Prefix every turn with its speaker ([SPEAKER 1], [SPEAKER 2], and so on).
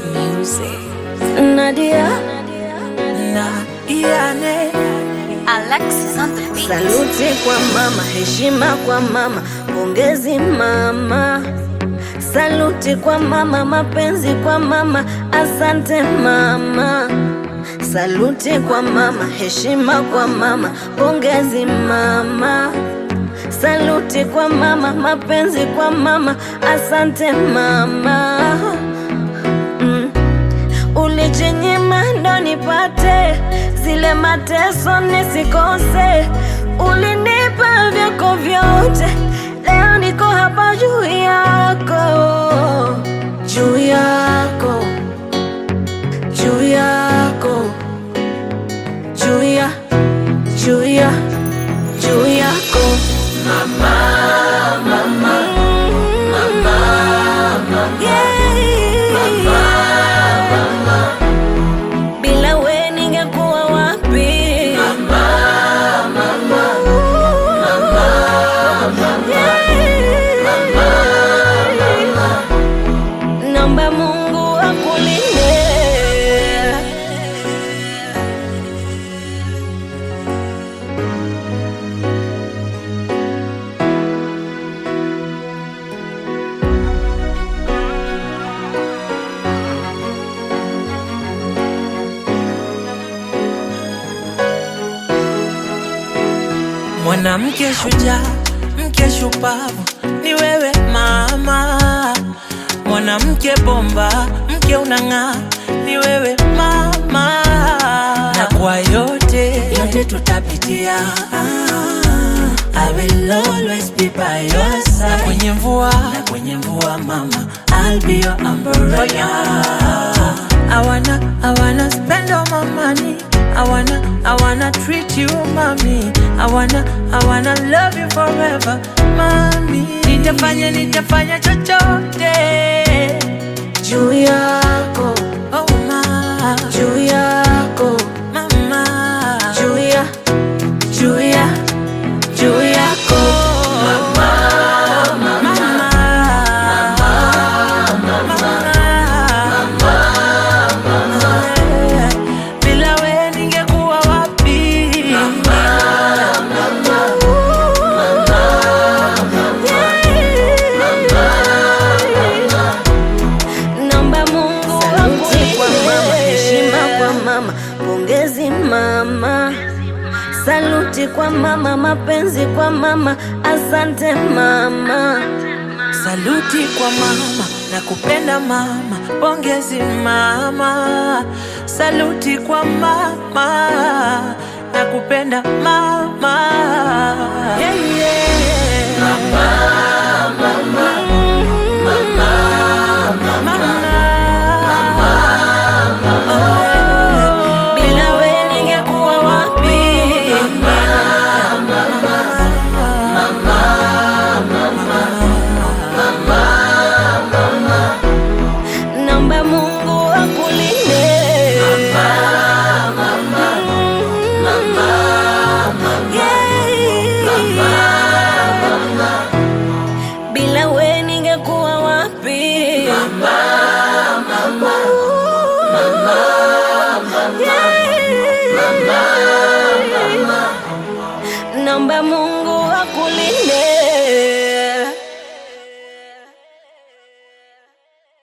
[SPEAKER 1] music.
[SPEAKER 2] Nadia
[SPEAKER 1] Alexis on the beat.
[SPEAKER 2] Saluti kwa mama, heshima kwa mama, pongezi mama. Saluti kwa mama, mapenzi kwa mama, asante mama. Saluti kwa mama, heshima kwa mama, pongezi mama. Saluti kwa mama, mapenzi kwa mama, asante mama. Ulijinyima ndo nipate zile mateso nisikose. Ulinipa vyako vyote, leo niko hapa juu yako, juu yako, juu yako, juu ya, juu ya, juu yako mama, mama, mama, mama, yeah. Mama. Bila we ningekuwa wapi? Mama, mama, mama, yeah. Mama, mama. Naomba Mungu akulinde.
[SPEAKER 3] Mwanamke shujaa, mke shupavu, ni wewe mama. Mwanamke bomba, mke unang'aa, ni wewe mama. Na kwa yote tutapitia, I will always be by your side. Na kwenye mvua mama, I'll be your umbrella. I wanna spend all my money. I wanna treat you, mommy. I wanna love you forever, mommy. Nitafanya chochote
[SPEAKER 2] Juu yako,
[SPEAKER 3] oh ma,
[SPEAKER 2] juu yako,
[SPEAKER 3] mama,
[SPEAKER 2] juu ya, juu ya, juu yako mama, mama,
[SPEAKER 3] bila we ningekuwa wapi?
[SPEAKER 2] Naomba Mungu akulinde. Kwa mama, heshima kwa mama, pongezi mama. Saluti kwa mama, mapenzi kwa mama, asante mama.
[SPEAKER 3] Saluti kwa mama, nakupenda mama, pongezi mama. Saluti kwa mama, nakupenda mama. Yeah, yeah.
[SPEAKER 2] Mama, mama, mama, mama, bila we ningekuwa wapi? Naomba Mungu akulinde. Bila we ningekuwa wapi? Naomba Mungu